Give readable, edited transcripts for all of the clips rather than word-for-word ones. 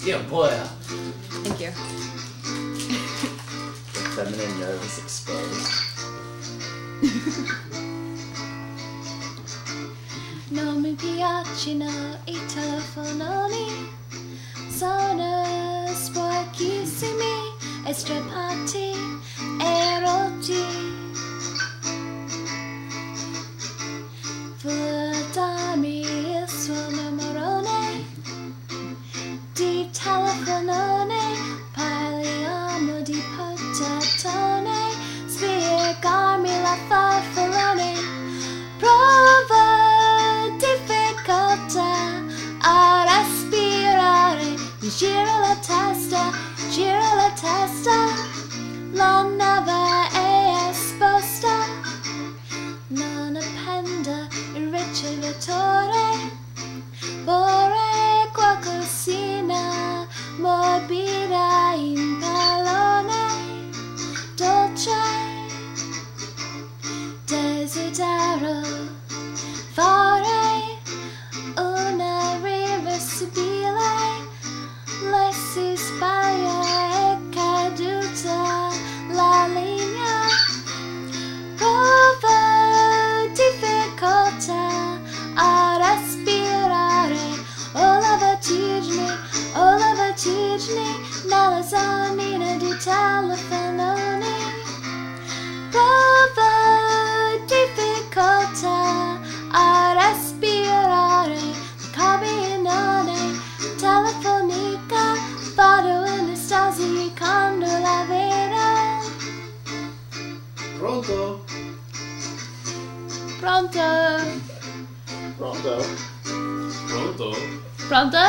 Tia boia. Thank you. The feminine nerve is exposed. Non mi piacciono I telefononi, sono sporchissimi e strappati e rotti. Dammi il suo numerone di telefonone, parliamo di patatone, spiegarmi la farfallone. Prova difficoltà a respirare, mi gira la testa, la nave è esposta, non appenda il ricevitore, vorrei qualcosina morbida in pallone, dolce, desidero fare una reversibile, lei si sbaglia, è caduta la linea, prova difficoltà a respirare, ho la vertigine nella zonina di telefononi, prova difficoltà a respirare, cabinone telefonica, vado in estasi quando la vedo. Pronto? Pronto? Pronto? Pronto? Pronto?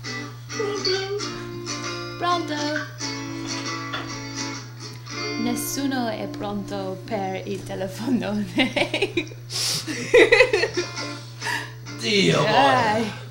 Pronto? Nessuno è pronto per il telefonone. Dio boia. Dai.